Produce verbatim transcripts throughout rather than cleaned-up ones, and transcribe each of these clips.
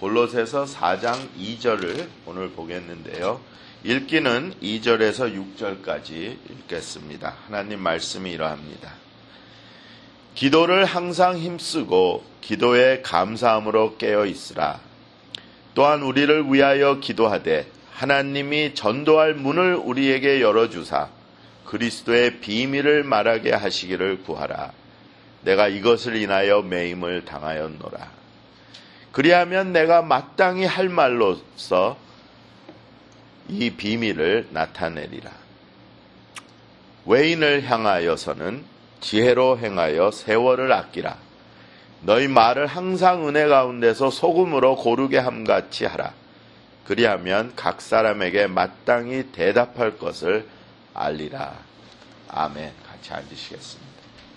골로새서 사 장 이 절을 오늘 보겠는데요. 읽기는 이 절에서 육 절까지 읽겠습니다. 하나님 말씀이 이러합니다. 기도를 항상 힘쓰고 기도에 감사함으로 깨어 있으라. 또한 우리를 위하여 기도하되 하나님이 전도할 문을 우리에게 열어주사 그리스도의 비밀을 말하게 하시기를 구하라. 내가 이것을 인하여 매임을 당하였노라. 그리하면 내가 마땅히 할 말로써 이 비밀을 나타내리라. 외인을 향하여서는 지혜로 행하여 세월을 아끼라. 너희 말을 항상 은혜 가운데서 소금으로 고르게 함같이 하라. 그리하면 각 사람에게 마땅히 대답할 것을 알리라. 아멘. 같이 앉으시겠습니다.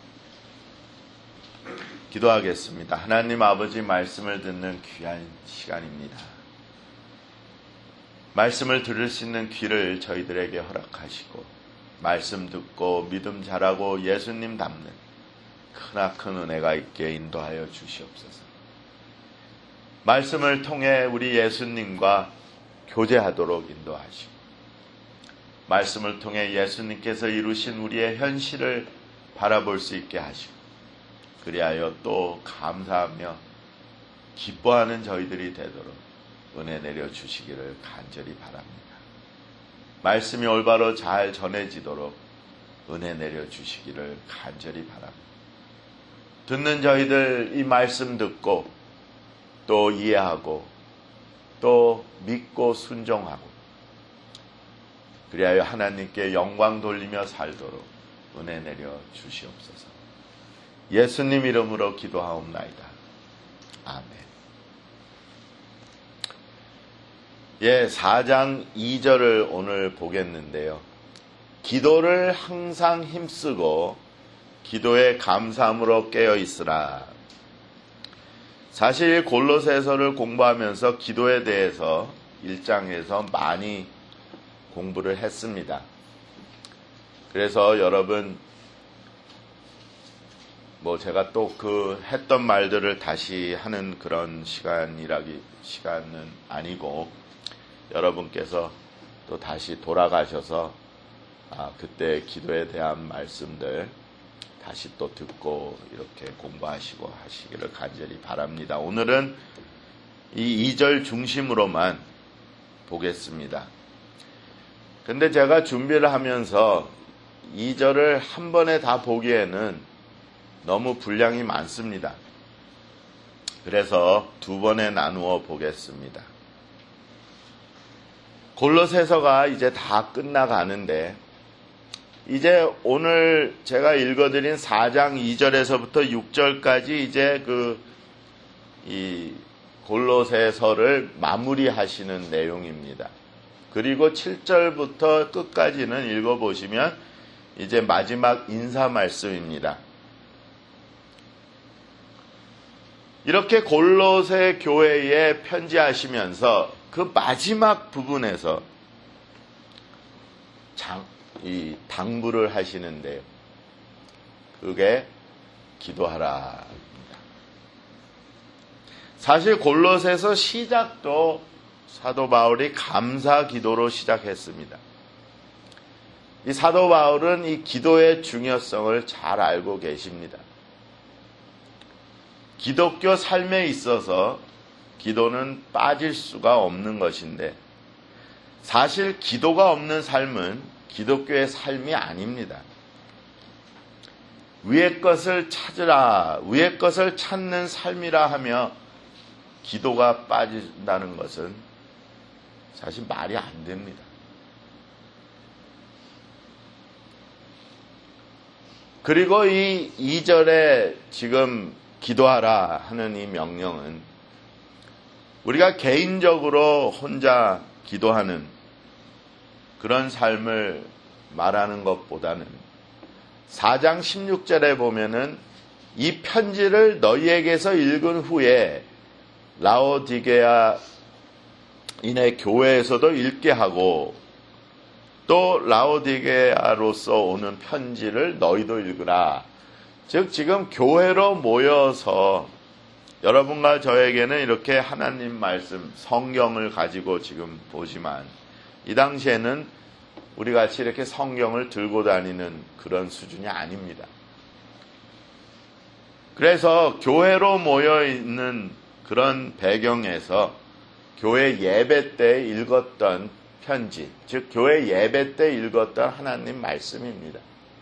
기도하겠습니다. 하나님 아버지, 말씀을 듣는 귀한 시간입니다. 말씀을 들을 수 있는 귀를 저희들에게 허락하시고 말씀 듣고 믿음 자라고 예수님 닮는 크나큰 은혜가 있게 인도하여 주시옵소서. 말씀을 통해 우리 예수님과 교제하도록 인도하시고 말씀을 통해 예수님께서 이루신 우리의 현실을 바라볼 수 있게 하시고 그리하여 또 감사하며 기뻐하는 저희들이 되도록 은혜 내려주시기를 간절히 바랍니다. 말씀이 올바로 잘 전해지도록 은혜 내려주시기를 간절히 바랍니다. 듣는 저희들 이 말씀 듣고 또 이해하고 또 믿고 순종하고 그리하여 하나님께 영광 돌리며 살도록 은혜 내려주시옵소서. 예수님 이름으로 기도하옵나이다. 아멘. 예, 사 장 이 절을 오늘 보겠는데요. 기도를 항상 힘쓰고 기도에 감사함으로 깨어 있으라. 사실 골로새서를 공부하면서 기도에 대해서 일 장에서 많이 공부를 했습니다. 그래서 여러분 뭐 제가 또 그 했던 말들을 다시 하는 그런 시간이라기 시간은 아니고 여러분께서 또 다시 돌아가셔서 아, 그때 기도에 대한 말씀들 다시 또 듣고 이렇게 공부하시고 하시기를 간절히 바랍니다. 오늘은 이 이 절 중심으로만 보겠습니다. 근데 제가 준비를 하면서 이 절을 한 번에 다 보기에는 너무 분량이 많습니다. 그래서 두 번에 나누어 보겠습니다. 골로새서가 이제 다 끝나가는데 이제 오늘 제가 읽어드린 사 장 이 절에서부터 육 절까지 이제 그 이 골로새서를 마무리하시는 내용입니다. 그리고 칠 절부터 끝까지는 읽어보시면 이제 마지막 인사 말씀입니다. 이렇게 골로새 교회에 편지하시면서 그 마지막 부분에서 장, 이 당부를 하시는데요. 그게 기도하라. 사실 골로새서 시작도 사도 바울이 감사 기도로 시작했습니다. 이 사도 바울은 이 기도의 중요성을 잘 알고 계십니다. 기독교 삶에 있어서 기도는 빠질 수가 없는 것인데 사실 기도가 없는 삶은 기독교의 삶이 아닙니다. 위의 것을 찾으라, 위의 것을 찾는 삶이라 하며 기도가 빠진다는 것은 사실 말이 안 됩니다. 그리고 이 이 절에 지금 기도하라 하는 이 명령은 우리가 개인적으로 혼자 기도하는 그런 삶을 말하는 것보다는 사 장 십육 절에 보면은 이 편지를 너희에게서 읽은 후에 라오디게아 인의 교회에서도 읽게 하고 또 라오디게아로서 오는 편지를 너희도 읽으라. 즉 지금 교회로 모여서 여러분과 저에게는 이렇게 하나님 말씀, 성경을 가지고 지금 보지만 이 당시에는 우리 같이 이렇게 성경을 들고 다니는 그런 수준이 아닙니다. 그래서 교회로 모여 있는 그런 배경에서 교회 예배 때 읽었던 편지, 즉 교회 예배 때 읽었던 하나님 말씀입니다.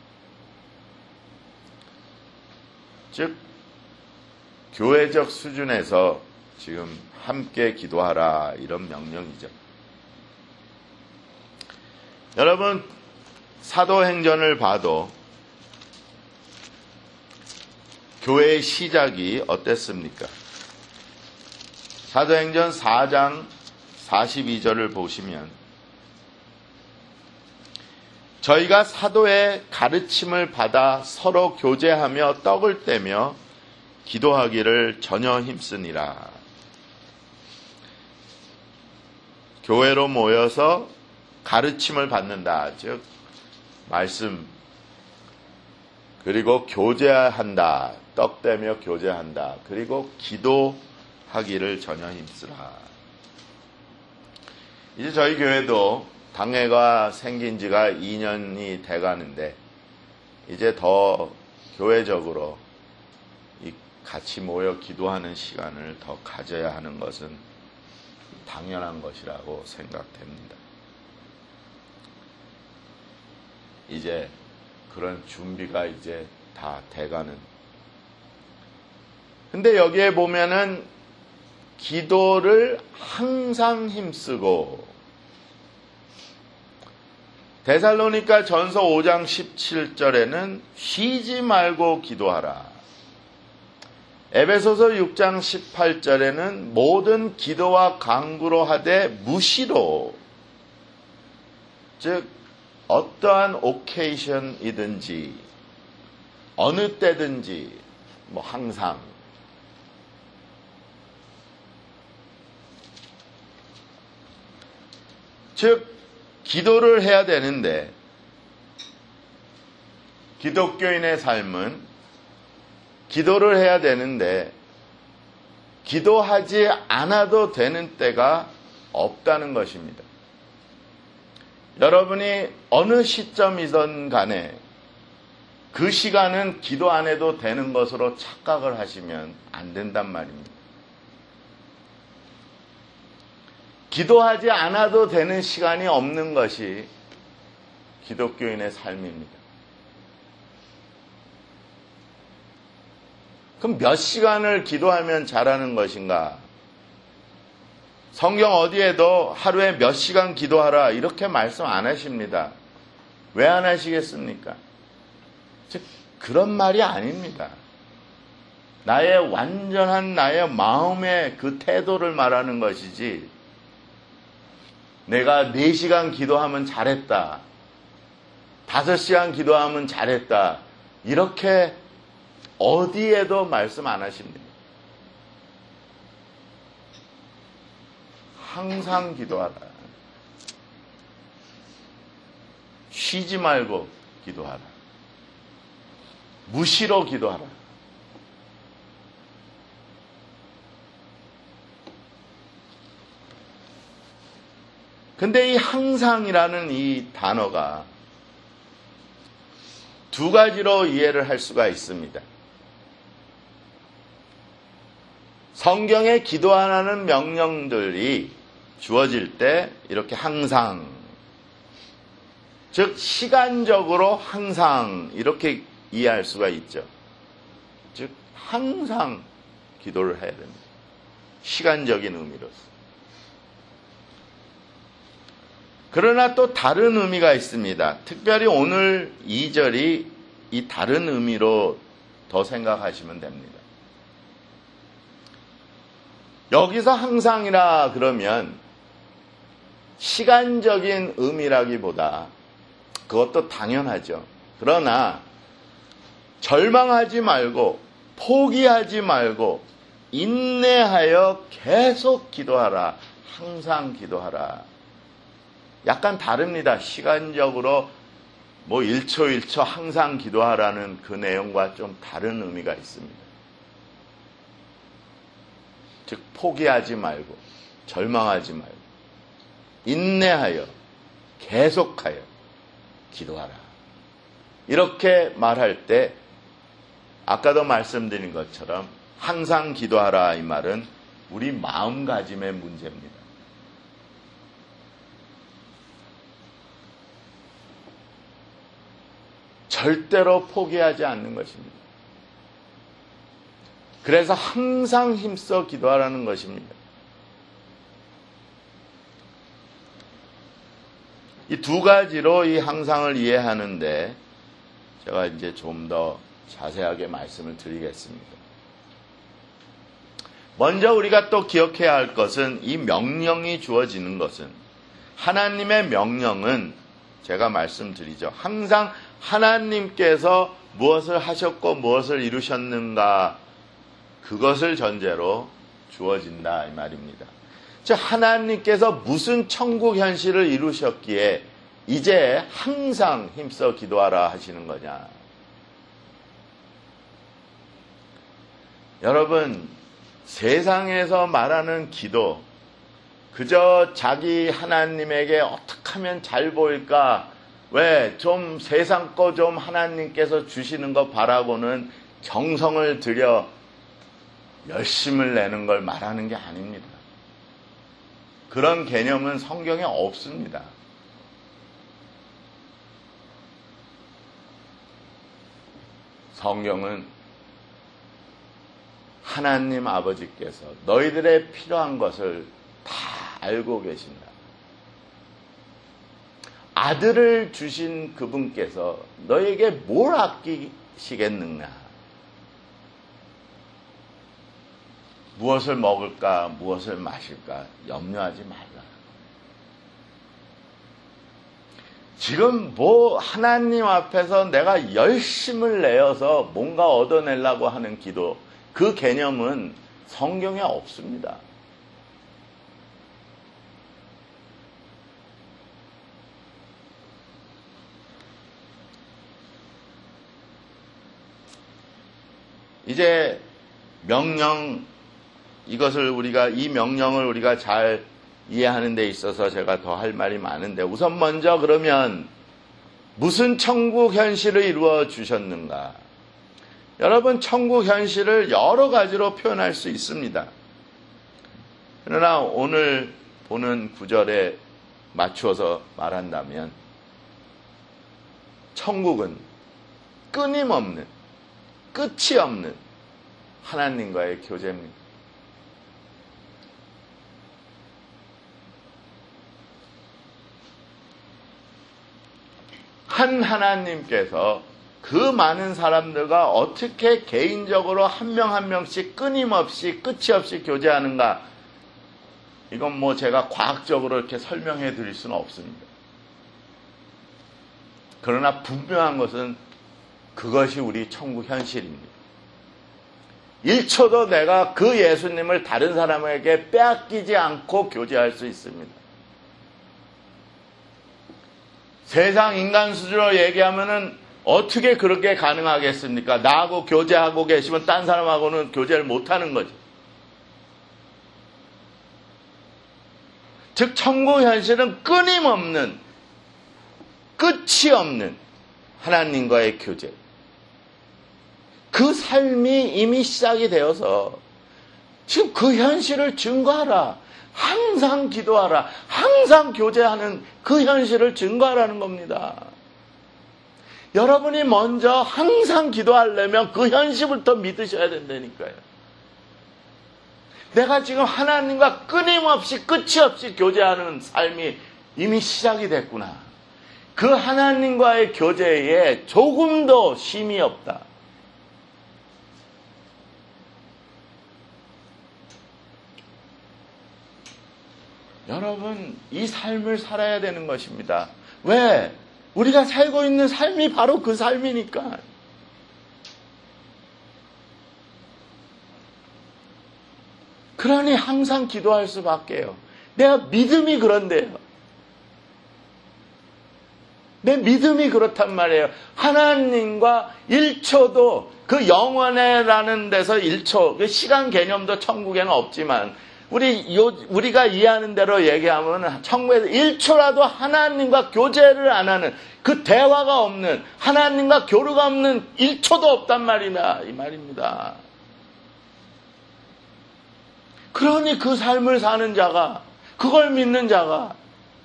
즉 교회적 수준에서 지금 함께 기도하라 이런 명령이죠. 여러분, 사도행전을 봐도 교회의 시작이 어땠습니까? 사도행전 사 장 사십이 절을 보시면 저희가 사도의 가르침을 받아 서로 교제하며 떡을 떼며 기도하기를 전혀 힘쓰니라. 교회로 모여서 가르침을 받는다. 즉 말씀 그리고 교제한다. 떡 떼며 교제한다. 그리고 기도하기를 전혀 힘쓰라. 이제 저희 교회도 당회가 생긴 지가 이 년이 돼가는데 이제 더 교회적으로 이 같이 모여 기도하는 시간을 더 가져야 하는 것은 당연한 것이라고 생각됩니다. 이제 그런 준비가 이제 다 돼가는. 근데 여기에 보면은 기도를 항상 힘쓰고 데살로니가 전서 오 장 십칠 절에는 쉬지 말고 기도하라. 에베소서 육 장 십팔 절에는 모든 기도와 간구로 하되 무시로, 즉 어떠한 오케이션이든지 어느 때든지 뭐 항상, 즉 기도를 해야 되는데 기독교인의 삶은 기도를 해야 되는데 기도하지 않아도 되는 때가 없다는 것입니다. 여러분이 어느 시점이든 간에 그 시간은 기도 안 해도 되는 것으로 착각을 하시면 안 된단 말입니다. 기도하지 않아도 되는 시간이 없는 것이 기독교인의 삶입니다. 그럼 몇 시간을 기도하면 잘하는 것인가? 성경 어디에도 하루에 몇 시간 기도하라 이렇게 말씀 안 하십니다. 왜 안 하시겠습니까? 즉 그런 말이 아닙니다. 나의 완전한 나의 마음의 그 태도를 말하는 것이지, 내가 네 시간 기도하면 잘했다, 다섯 시간 기도하면 잘했다, 이렇게 어디에도 말씀 안 하십니다. 항상 기도하라. 쉬지 말고 기도하라. 무시로 기도하라. 근데 이 항상이라는 이 단어가 두 가지로 이해를 할 수가 있습니다. 성경에 기도하라는 명령들이 주어질 때 이렇게 항상, 즉 시간적으로 항상 이렇게 이해할 수가 있죠. 즉 항상 기도를 해야 됩니다. 시간적인 의미로서. 그러나 또 다른 의미가 있습니다. 특별히 오늘 이 절이 이 다른 의미로 더 생각하시면 됩니다. 여기서 항상이라 그러면 시간적인 의미라기보다, 그것도 당연하죠. 그러나 절망하지 말고 포기하지 말고 인내하여 계속 기도하라. 항상 기도하라. 약간 다릅니다. 시간적으로 뭐 일 초 일 초 항상 기도하라는 그 내용과 좀 다른 의미가 있습니다. 즉 포기하지 말고 절망하지 말고 인내하여 계속하여 기도하라. 이렇게 말할 때 아까도 말씀드린 것처럼 항상 기도하라 이 말은 우리 마음가짐의 문제입니다. 절대로 포기하지 않는 것입니다. 그래서 항상 힘써 기도하라는 것입니다. 이 두 가지로 이 항상을 이해하는데 제가 이제 좀 더 자세하게 말씀을 드리겠습니다. 먼저 우리가 또 기억해야 할 것은 이 명령이 주어지는 것은 하나님의 명령은 제가 말씀드리죠. 항상 하나님께서 무엇을 하셨고 무엇을 이루셨는가 그것을 전제로 주어진다 이 말입니다. 즉 하나님께서 무슨 천국 현실을 이루셨기에 이제 항상 힘써 기도하라 하시는 거냐. 여러분 세상에서 말하는 기도 그저 자기 하나님에게 어떻게 하면 잘 보일까 왜 좀 세상 거 좀 하나님께서 주시는 거 바라고는 정성을 들여 열심을 내는 걸 말하는 게 아닙니다. 그런 개념은 성경에 없습니다. 성경은 하나님 아버지께서 너희들의 필요한 것을 다 알고 계신다. 아들을 주신 그분께서 너에게 뭘 아끼시겠느냐. 무엇을 먹을까, 무엇을 마실까 염려하지 말라. 지금 뭐 하나님 앞에서 내가 열심을 내어서 뭔가 얻어내려고 하는 기도, 그 개념은 성경에 없습니다. 이제 명령, 이것을 우리가, 이 명령을 우리가 잘 이해하는 데 있어서 제가 더 할 말이 많은데, 우선 먼저 그러면 무슨 천국 현실을 이루어 주셨는가? 여러분, 천국 현실을 여러 가지로 표현할 수 있습니다. 그러나 오늘 보는 구절에 맞추어서 말한다면 천국은 끊임없는, 끝이 없는 하나님과의 교제입니다. 한 하나님께서 그 많은 사람들과 어떻게 개인적으로 한 명 한 명씩 끊임없이 끝이 없이 교제하는가, 이건 뭐 제가 과학적으로 이렇게 설명해 드릴 수는 없습니다. 그러나 분명한 것은 그것이 우리 천국 현실입니다. 일 초도 내가 그 예수님을 다른 사람에게 빼앗기지 않고 교제할 수 있습니다. 세상 인간 수준으로 얘기하면은 어떻게 그렇게 가능하겠습니까? 나하고 교제하고 계시면 딴 사람하고는 교제를 못하는 거죠. 즉 천국 현실은 끊임없는, 끝이 없는 하나님과의 교제. 그 삶이 이미 시작이 되어서 지금 그 현실을 증거하라. 항상 기도하라. 항상 교제하는 그 현실을 증거하라는 겁니다. 여러분이 먼저 항상 기도하려면 그 현실부터 믿으셔야 된다니까요. 내가 지금 하나님과 끊임없이 끝이 없이 교제하는 삶이 이미 시작이 됐구나. 그 하나님과의 교제에 조금도 쉼이 없다. 여러분, 이 삶을 살아야 되는 것입니다. 왜? 우리가 살고 있는 삶이 바로 그 삶이니까. 그러니 항상 기도할 수밖에요. 내가 믿음이 그런데요. 내 믿음이 그렇단 말이에요. 하나님과 일 초도 그 영원해라는 데서 일 초, 그 시간 개념도 천국에는 없지만 우리 요, 우리가 이해하는 대로 얘기하면 천국에서 일 초라도 하나님과 교제를 안 하는, 그 대화가 없는, 하나님과 교류가 없는 일 초도 없단 말이다 이 말입니다. 그러니 그 삶을 사는 자가, 그걸 믿는 자가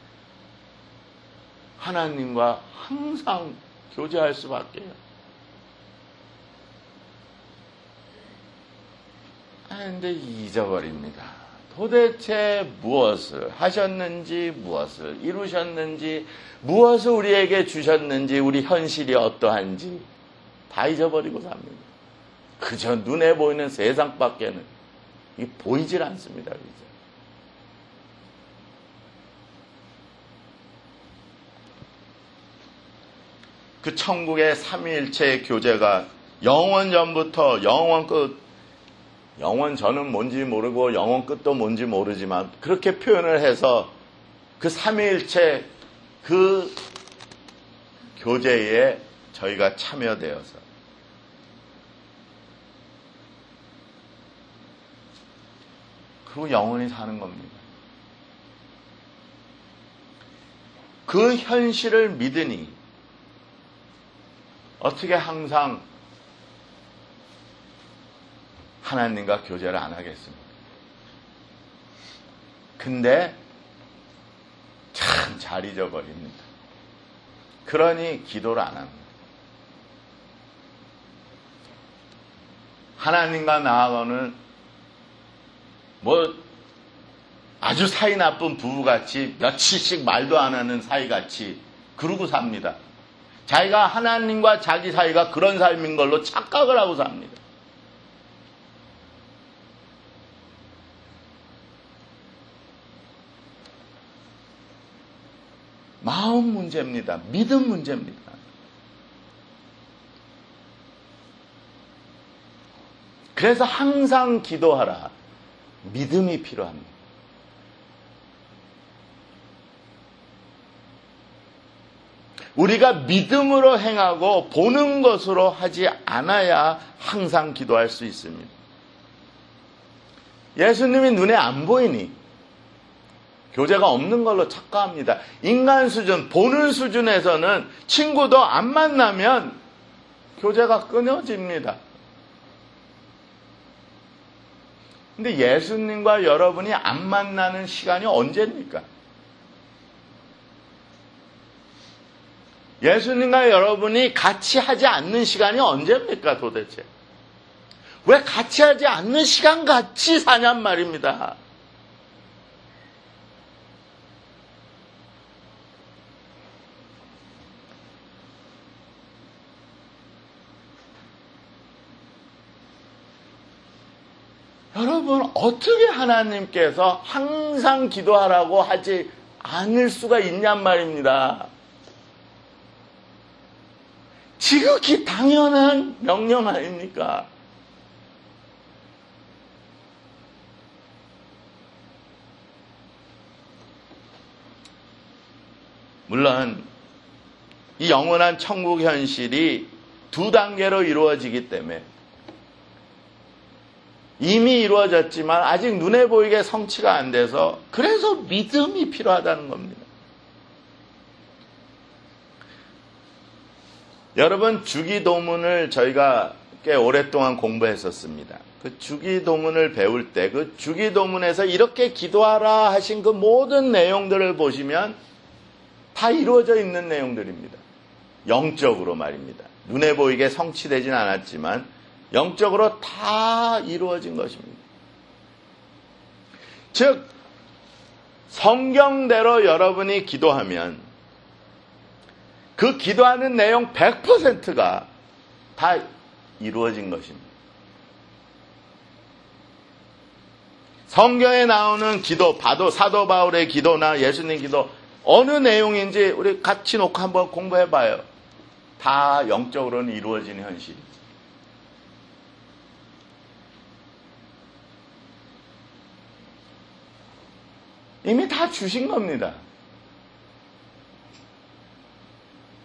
하나님과 항상 교제할 수밖에요. 그런데 잊어버립니다. 도대체 무엇을 하셨는지, 무엇을 이루셨는지, 무엇을 우리에게 주셨는지, 우리 현실이 어떠한지 다 잊어버리고 삽니다. 그저 눈에 보이는 세상밖에는 이 보이질 않습니다. 이제. 그 천국의 삼위일체의 교제가 영원 전부터 영원 끝, 영원 전은 뭔지 모르고 영원 끝도 뭔지 모르지만 그렇게 표현을 해서 그 삼위일체 그 교제에 저희가 참여되어서 그리고 영원히 사는 겁니다. 그 현실을 믿으니 어떻게 항상 하나님과 교제를 안 하겠습니까? 근데 참 잘 잊어버립니다. 그러니 기도를 안 합니다. 하나님과 나하고는 뭐 아주 사이 나쁜 부부같이 며칠씩 말도 안 하는 사이같이 그러고 삽니다. 자기가 하나님과 자기 사이가 그런 삶인 걸로 착각을 하고 삽니다. 마음 문제입니다. 믿음 문제입니다. 그래서 항상 기도하라. 믿음이 필요합니다. 우리가 믿음으로 행하고 보는 것으로 하지 않아야 항상 기도할 수 있습니다. 예수님이 눈에 안 보이니 교제가 없는 걸로 착각합니다. 인간 수준, 보는 수준에서는 친구도 안 만나면 교제가 끊어집니다. 근데 예수님과 여러분이 안 만나는 시간이 언제입니까? 예수님과 여러분이 같이 하지 않는 시간이 언제입니까 도대체? 왜 같이 하지 않는 시간 같이 사냔 말입니다. 여러분, 어떻게 하나님께서 항상 기도하라고 하지 않을 수가 있냔 말입니다. 지극히 당연한 명령 아닙니까? 물론 이 영원한 천국 현실이 두 단계로 이루어지기 때문에 이미 이루어졌지만 아직 눈에 보이게 성취가 안 돼서 그래서 믿음이 필요하다는 겁니다. 여러분, 주기도문을 저희가 꽤 오랫동안 공부했었습니다. 그 주기도문을 배울 때 그 주기도문에서 이렇게 기도하라 하신 그 모든 내용들을 보시면 다 이루어져 있는 내용들입니다. 영적으로 말입니다. 눈에 보이게 성취되진 않았지만 영적으로 다 이루어진 것입니다. 즉, 성경대로 여러분이 기도하면 그 기도하는 내용 백 퍼센트가 다 이루어진 것입니다. 성경에 나오는 기도, 바도 사도 바울의 기도나 예수님 기도 어느 내용인지 우리 같이 놓고 한번 공부해봐요. 다 영적으로는 이루어진 현실입니다. 이미 다 주신 겁니다.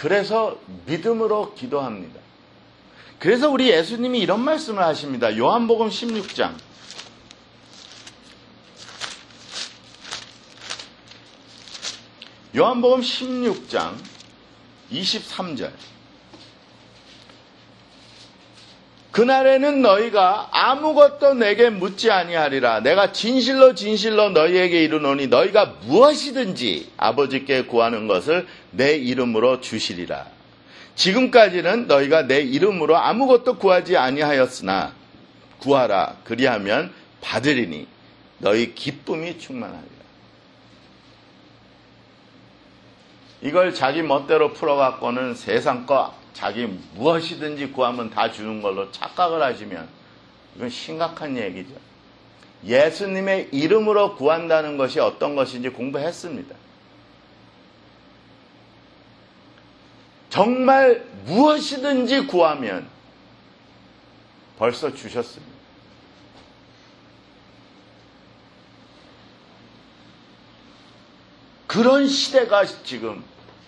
그래서 믿음으로 기도합니다. 그래서 우리 예수님이 이런 말씀을 하십니다. 요한복음 십육 장. 요한복음 십육 장 이십삼 절. 그날에는 너희가 아무것도 내게 묻지 아니하리라. 내가 진실로 진실로 너희에게 이르노니 너희가 무엇이든지 아버지께 구하는 것을 내 이름으로 주시리라. 지금까지는 너희가 내 이름으로 아무것도 구하지 아니하였으나 구하라. 그리하면 받으리니 너희 기쁨이 충만하리라. 이걸 자기 멋대로 풀어갖고는 세상 거 자기 무엇이든지 구하면 다 주는 걸로 착각을 하시면 이건 심각한 얘기죠. 예수님의 이름으로 구한다는 것이 어떤 것인지 공부했습니다. 정말 무엇이든지 구하면 벌써 주셨습니다. 그런 시대가 지금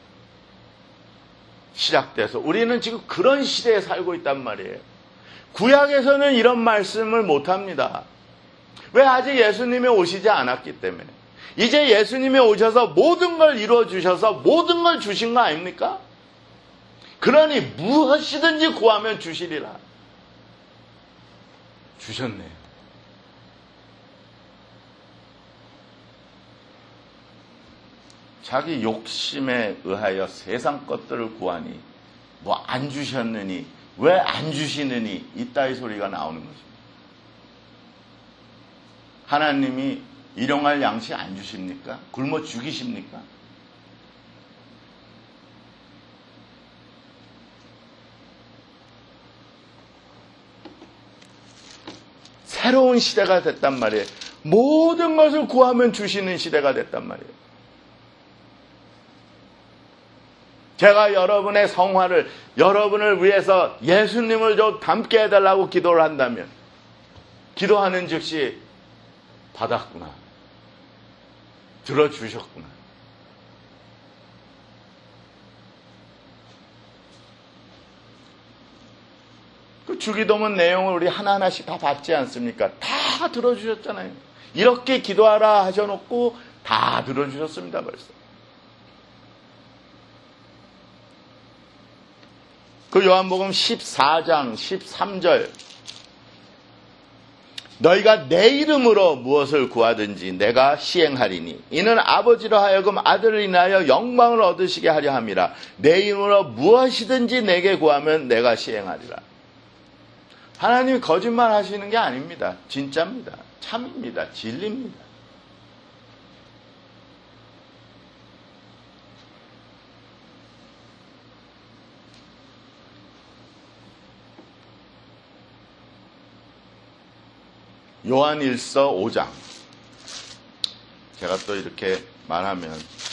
시작돼서 우리는 지금 그런 시대에 살고 있단 말이에요. 구약에서는 이런 말씀을 못합니다. 왜? 아직 예수님이 오시지 않았기 때문에. 이제 예수님이 오셔서 모든 걸 이루어 주셔서 모든 걸 주신 거 아닙니까? 그러니 무엇이든지 구하면 주시리라. 주셨네요. 자기 욕심에 의하여 세상 것들을 구하니 뭐 안 주셨느니 왜 안 주시느니 이따위 소리가 나오는 것입니다. 하나님이 일용할 양식 안 주십니까? 굶어 죽이십니까? 새로운 시대가 됐단 말이에요. 모든 것을 구하면 주시는 시대가 됐단 말이에요. 제가 여러분의 성화를, 여러분을 위해서 예수님을 좀 닮게 해달라고 기도를 한다면, 기도하는 즉시 받았구나. 들어주셨구나. 그 주기도문 내용을 우리 하나하나씩 다 받지 않습니까? 다 들어주셨잖아요. 이렇게 기도하라 하셔놓고 다 들어주셨습니다, 벌써. 그 요한복음 십사 장 십삼 절. 너희가 내 이름으로 무엇을 구하든지 내가 시행하리니 이는 아버지로 하여금 아들을 인하여 영광을 얻으시게 하려 함이라. 내 이름으로 무엇이든지 내게 구하면 내가 시행하리라. 하나님이 거짓말 하시는 게 아닙니다. 진짜입니다. 참입니다. 진리입니다. 요한일서 오 장. 제가 또 이렇게 말하면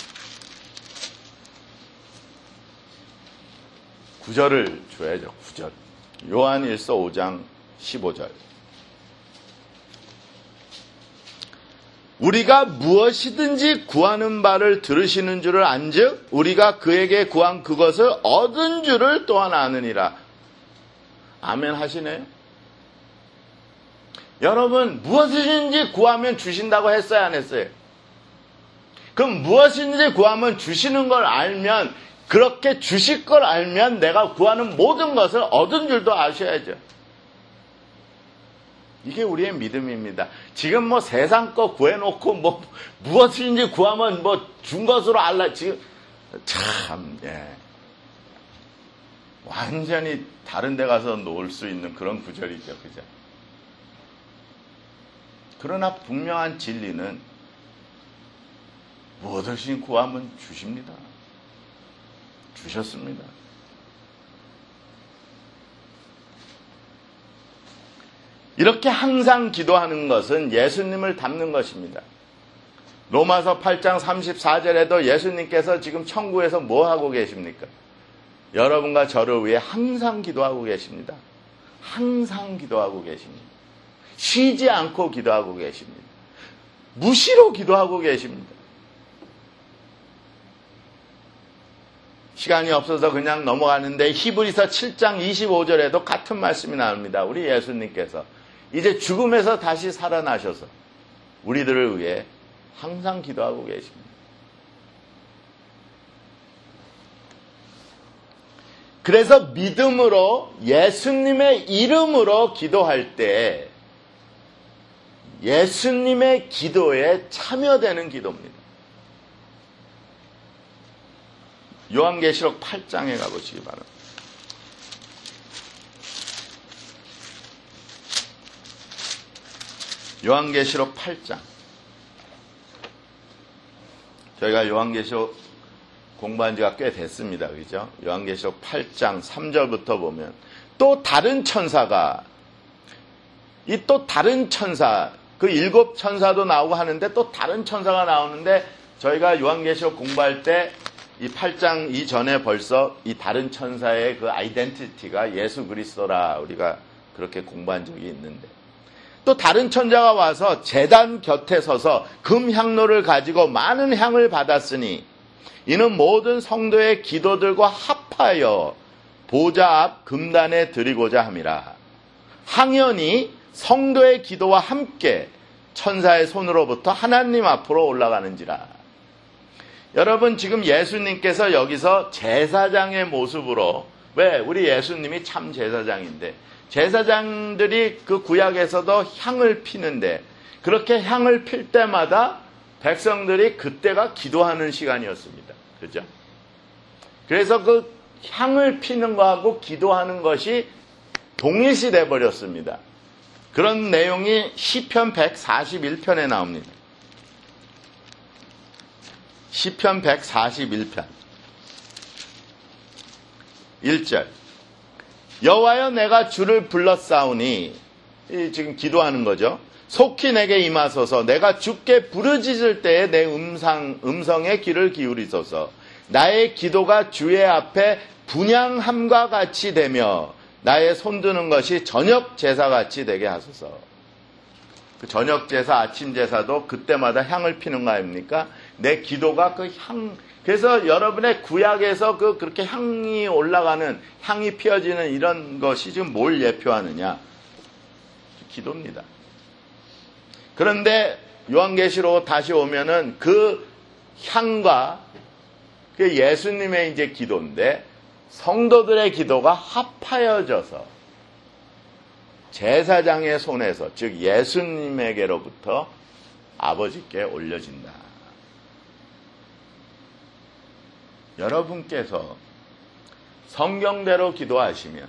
구절을 줘야죠. 구절. 요한일서 오 장 십오 절. 우리가 무엇이든지 구하는 바를 들으시는 줄을 안즉 우리가 그에게 구한 그것을 얻은 줄을 또한 아느니라. 아멘 하시네요. 여러분, 무엇이든지 구하면 주신다고 했어요, 안 했어요? 그럼 무엇이든지 구하면 주시는 걸 알면, 그렇게 주실 걸 알면 내가 구하는 모든 것을 얻은 줄도 아셔야죠. 이게 우리의 믿음입니다. 지금 뭐 세상 거 구해놓고 뭐 무엇이든지 구하면 뭐 준 것으로 알라. 지금 참, 예. 완전히 다른 데 가서 놓을 수 있는 그런 구절이죠, 그죠? 그러나 분명한 진리는 무엇이든 구하면 주십니다. 주셨습니다. 이렇게 항상 기도하는 것은 예수님을 닮는 것입니다. 로마서 팔 장 삼십사 절에도 예수님께서 지금 천국에서 뭐 하고 계십니까? 여러분과 저를 위해 항상 기도하고 계십니다. 항상 기도하고 계십니다. 쉬지 않고 기도하고 계십니다. 무시로 기도하고 계십니다. 시간이 없어서 그냥 넘어가는데 히브리서 칠 장 이십오 절에도 같은 말씀이 나옵니다. 우리 예수님께서 이제 죽음에서 다시 살아나셔서 우리들을 위해 항상 기도하고 계십니다. 그래서 믿음으로 예수님의 이름으로 기도할 때 예수님의 기도에 참여되는 기도입니다. 요한계시록 팔 장에 가보시기 바랍니다. 요한계시록 팔 장. 저희가 요한계시록 공부한 지가 꽤 됐습니다. 그죠? 요한계시록 팔 장 삼 절부터 보면 또 다른 천사가 이 또 다른 천사 그 일곱 천사도 나오고 하는데 또 다른 천사가 나오는데 저희가 요한계시록 공부할 때 이 팔 장 이전에 벌써 이 다른 천사의 그 아이덴티티가 예수 그리스도라 우리가 그렇게 공부한 적이 있는데 또 다른 천사가 와서 제단 곁에 서서 금향로를 가지고 많은 향을 받았으니 이는 모든 성도의 기도들과 합하여 보좌 앞 금단에 드리고자 함이라. 항연이 성도의 기도와 함께 천사의 손으로부터 하나님 앞으로 올라가는지라. 여러분 지금 예수님께서 여기서 제사장의 모습으로 왜 우리 예수님이 참 제사장인데 제사장들이 그 구약에서도 향을 피는데 그렇게 향을 필 때마다 백성들이 그때가 기도하는 시간이었습니다. 그죠? 그래서 그 향을 피는 거하고 기도하는 것이 동일시 돼 버렸습니다. 그런 내용이 시편 백사십일 편에 나옵니다. 시편 백사십일 편 일 절 여호와여 내가 주를 불렀사오니 지금 기도하는 거죠. 속히 내게 임하소서. 내가 주께 부르짖을 때에 내 음상, 음성에 귀를 기울이소서. 나의 기도가 주의 앞에 분향함과 같이 되며 나의 손드는 것이 저녁 제사같이 되게 하소서. 그 저녁 제사, 아침 제사도 그때마다 향을 피는 거 아닙니까? 내 기도가 그 향, 그래서 여러분의 구약에서 그 그렇게 향이 올라가는, 향이 피어지는 이런 것이 지금 뭘 예표하느냐? 기도입니다. 그런데 요한계시록 다시 오면은 그 향과 그 예수님의 이제 기도인데 성도들의 기도가 합하여져서 제사장의 손에서 즉 예수님에게로부터 아버지께 올려진다. 여러분께서 성경대로 기도하시면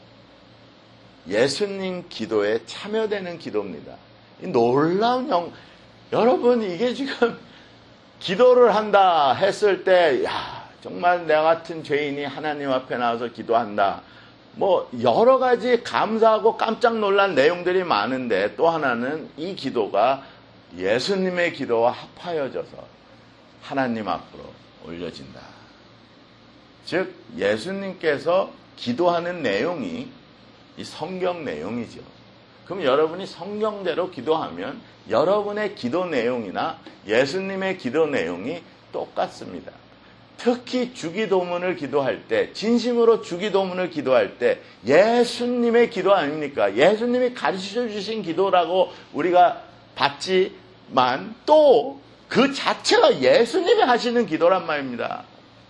예수님 기도에 참여되는 기도입니다. 이 놀라운 영, 여러분 이게 지금 기도를 한다 했을 때, 야, 정말 내 같은 죄인이 하나님 앞에 나와서 기도한다. 뭐 여러 가지 감사하고 깜짝 놀란 내용들이 많은데 또 하나는 이 기도가 예수님의 기도와 합하여져서 하나님 앞으로 올려진다. 즉 예수님께서 기도하는 내용이 이 성경 내용이죠. 그럼 여러분이 성경대로 기도하면 여러분의 기도 내용이나 예수님의 기도 내용이 똑같습니다. 특히 주기도문을 기도할 때, 진심으로 주기도문을 기도할 때 예수님의 기도 아닙니까? 예수님이 가르쳐 주신 기도라고 우리가 받지만 또 그 자체가 예수님이 하시는 기도란 말입니다.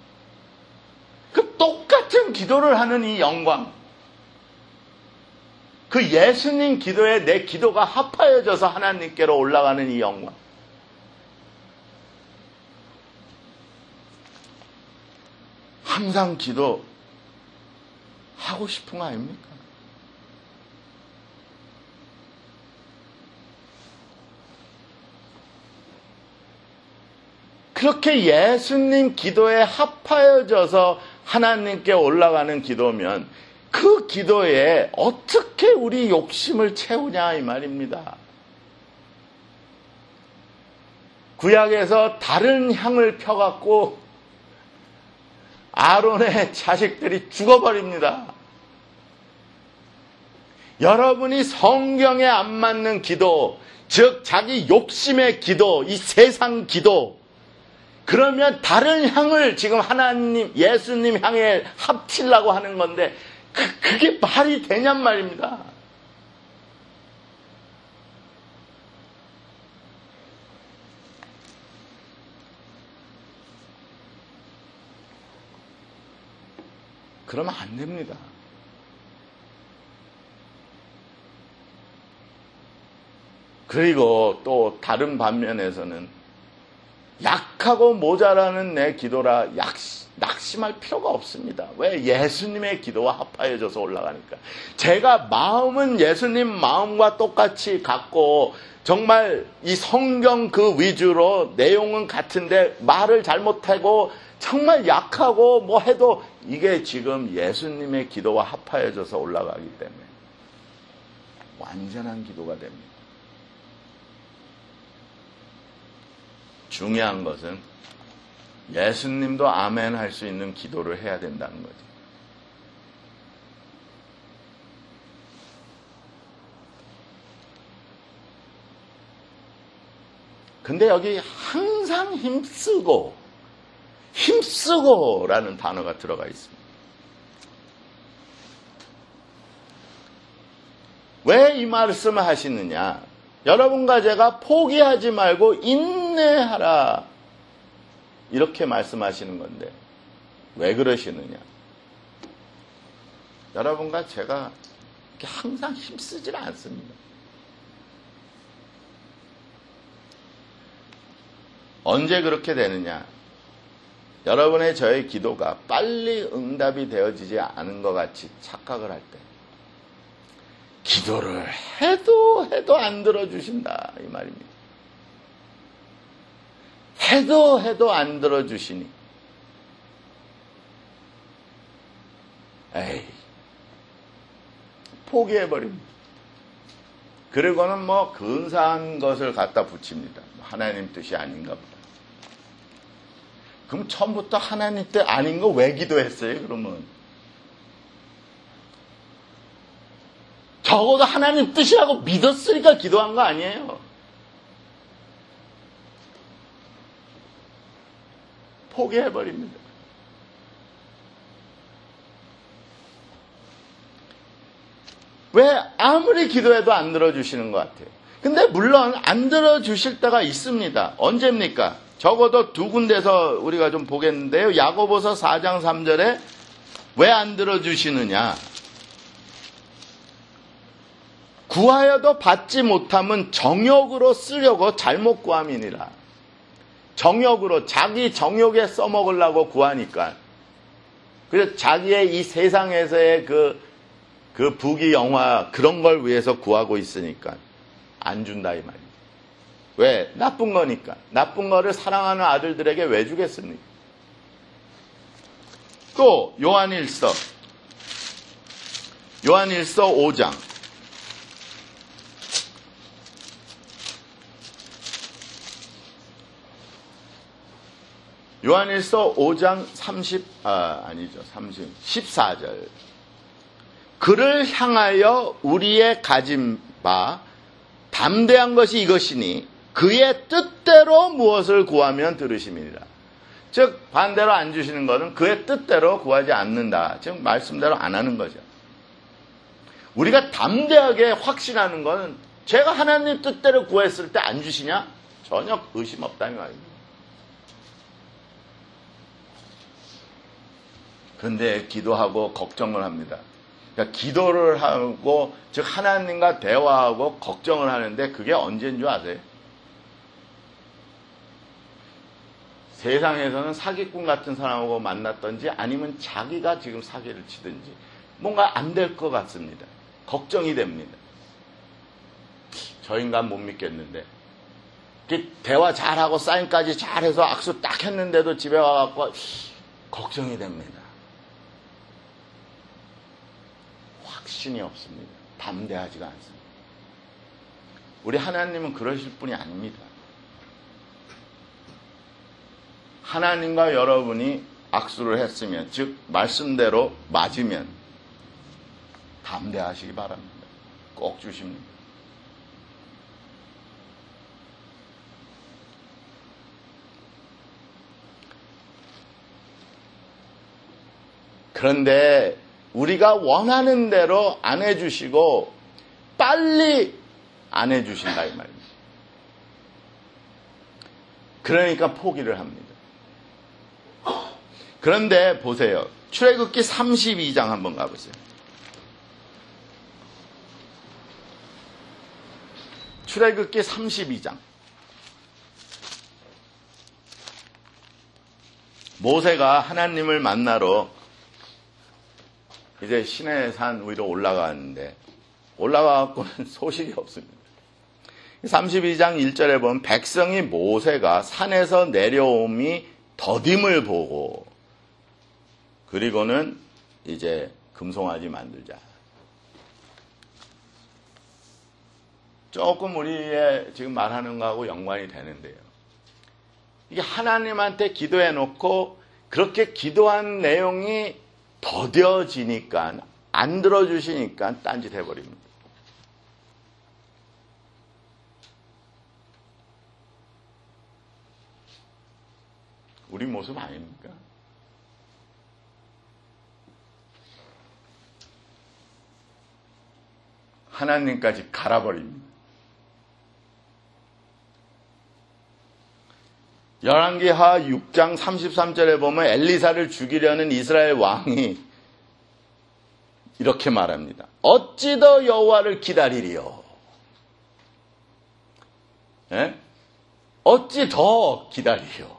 그 똑같은 기도를 하는 이 영광, 그 예수님 기도에 내 기도가 합하여져서 하나님께로 올라가는 이 영광. 항상 기도 하고 싶은 거 아닙니까? 그렇게 예수님 기도에 합하여져서 하나님께 올라가는 기도면 그 기도에 어떻게 우리 욕심을 채우냐 이 말입니다. 구약에서 다른 향을 펴갖고 아론의 자식들이 죽어버립니다. 여러분이 성경에 안 맞는 기도, 즉 자기 욕심의 기도, 이 세상 기도, 그러면 다른 향을 지금 하나님, 예수님 향에 합치려고 하는 건데 그, 그게 말이 되냔 말입니다. 그러면 안 됩니다. 그리고 또 다른 반면에서는 약하고 모자라는 내 기도라 약시, 낙심할 필요가 없습니다. 왜? 예수님의 기도와 합하여져서 올라가니까. 제가 마음은 예수님 마음과 똑같이 갖고 정말 이 성경 그 위주로 내용은 같은데 말을 잘못하고 정말 약하고 뭐 해도 이게 지금 예수님의 기도와 합하여져서 올라가기 때문에 완전한 기도가 됩니다. 중요한 것은 예수님도 아멘 할 수 있는 기도를 해야 된다는 거죠. 근데 여기 항상 힘쓰고 힘쓰고 라는 단어가 들어가 있습니다. 왜 이 말씀을 하시느냐? 여러분과 제가 포기하지 말고 인내하라 이렇게 말씀하시는 건데 왜 그러시느냐? 여러분과 제가 항상 힘쓰질 않습니다. 언제 그렇게 되느냐? 여러분의 저의 기도가 빨리 응답이 되어지지 않은 것 같이 착각을 할 때 기도를 해도 해도 안 들어주신다 이 말입니다. 해도 해도 안 들어주시니 에이 포기해버립니다. 그리고는 뭐 근사한 것을 갖다 붙입니다. 하나님 뜻이 아닌가 보다. 그럼 처음부터 하나님 뜻 아닌 거 왜 기도했어요? 그러면 적어도 하나님 뜻이라고 믿었으니까 기도한 거 아니에요. 포기해버립니다. 왜 아무리 기도해도 안 들어주시는 것 같아요. 근데 물론 안 들어주실 때가 있습니다. 언제입니까? 적어도 두 군데서 우리가 좀 보겠는데요. 야고보서 사 장 삼 절에 왜 안 들어주시느냐? 구하여도 받지 못함은 정욕으로 쓰려고 잘못 구함이니라. 정욕으로 자기 정욕에 써먹으려고 구하니까. 그래서 자기의 이 세상에서의 그, 그 부귀 영화 그런 걸 위해서 구하고 있으니까 안 준다 이 말이에요. 왜? 나쁜 거니까. 나쁜 거를 사랑하는 아들들에게 왜 주겠습니까? 또 요한일서 요한일서 오 장 요한일서 오 장 삼십, 아, 아니죠. 삼십, 십사 절. 그를 향하여 우리의 가진 바, 담대한 것이 이것이니, 그의 뜻대로 무엇을 구하면 들으심이니라. 즉, 반대로 안 주시는 것은 그의 뜻대로 구하지 않는다. 즉, 말씀대로 안 하는 거죠. 우리가 담대하게 확신하는 것은 제가 하나님 뜻대로 구했을 때 안 주시냐? 전혀 의심 없다는 말입니다. 그런데 기도하고 걱정을 합니다. 그러니까 기도를 하고 즉 하나님과 대화하고 걱정을 하는데 그게 언제인 줄 아세요? 세상에서는 사기꾼 같은 사람하고 만났든지 아니면 자기가 지금 사기를 치든지 뭔가 안 될 것 같습니다. 걱정이 됩니다. 저 인간 못 믿겠는데 대화 잘하고 사인까지 잘해서 악수 딱 했는데도 집에 와갖고 걱정이 됩니다. 확신이 없습니다. 담대하지가 않습니다. 우리 하나님은 그러실 분이 아닙니다. 하나님과 여러분이 악수를 했으면, 즉 말씀대로 맞으면 담대하시기 바랍니다. 꼭 주십니다. 그런데 우리가 원하는 대로 안 해주시고 빨리 안 해주신다 이 말입니다. 그러니까 포기를 합니다. 그런데 보세요. 출애굽기 삼십이 장 한번 가보세요. 출애굽기 삼십이 장. 모세가 하나님을 만나러 이제 시내산 위로 올라가는데 올라가갖고는 소식이 없습니다. 삼십이 장 일 절에 보면 백성이 모세가 산에서 내려옴이 더딤을 보고 그리고는 이제 금송아지 만들자. 조금 우리의 지금 말하는 거하고 연관이 되는데요. 이게 하나님한테 기도해 놓고 그렇게 기도한 내용이 더뎌지니까 안 들어주시니까 딴짓 해버립니다. 우리 모습 아닙니까? 하나님까지 갈아버립니다. 열왕기하 육 장 삼십삼 절에 보면 엘리사를 죽이려는 이스라엘 왕이 이렇게 말합니다. 어찌 더 여호와를 기다리리요? 예? 어찌 더 기다리요?